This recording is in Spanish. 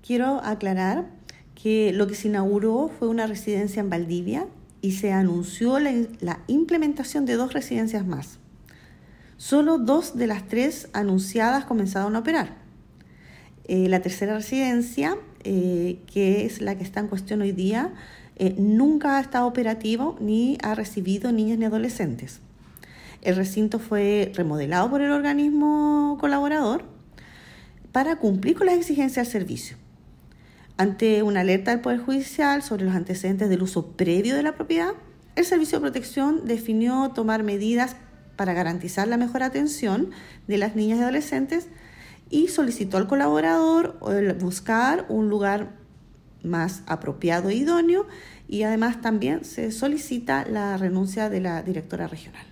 quiero aclarar que lo que se inauguró fue una residencia en Valdivia y se anunció la implementación de 2 residencias más. Solo 2 de las 3 anunciadas comenzaron a operar. La tercera residencia, que es la que está en cuestión hoy día, nunca ha estado operativo ni ha recibido niñas ni adolescentes. El recinto fue remodelado por el organismo colaborador para cumplir con las exigencias del servicio. Ante una alerta del Poder Judicial sobre los antecedentes del uso previo de la propiedad, el Servicio de Protección definió tomar medidas para garantizar la mejor atención de las niñas y adolescentes y solicitó al colaborador buscar un lugar más apropiado e idóneo, y además también se solicita la renuncia de la directora regional.